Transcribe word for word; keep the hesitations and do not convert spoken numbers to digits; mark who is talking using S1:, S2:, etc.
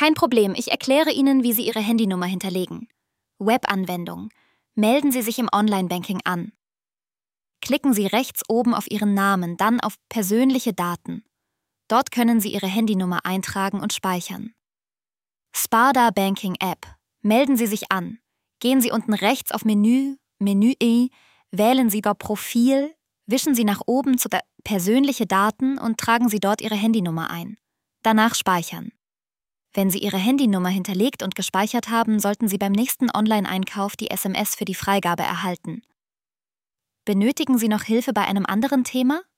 S1: Kein Problem, ich erkläre Ihnen, wie Sie Ihre Handynummer hinterlegen. Webanwendung. Melden Sie sich im Online-Banking an. Klicken Sie rechts oben auf Ihren Namen, dann auf Persönliche Daten. Dort können Sie Ihre Handynummer eintragen und speichern. Sparda Banking App. Melden Sie sich an. Gehen Sie unten rechts auf Menü, Menü, wählen Sie dort Profil, wischen Sie nach oben zu der Persönliche Daten und tragen Sie dort Ihre Handynummer ein. Danach speichern. Wenn Sie Ihre Handynummer hinterlegt und gespeichert haben, sollten Sie beim nächsten Online-Einkauf die S M S für die Freigabe erhalten. Benötigen Sie noch Hilfe bei einem anderen Thema?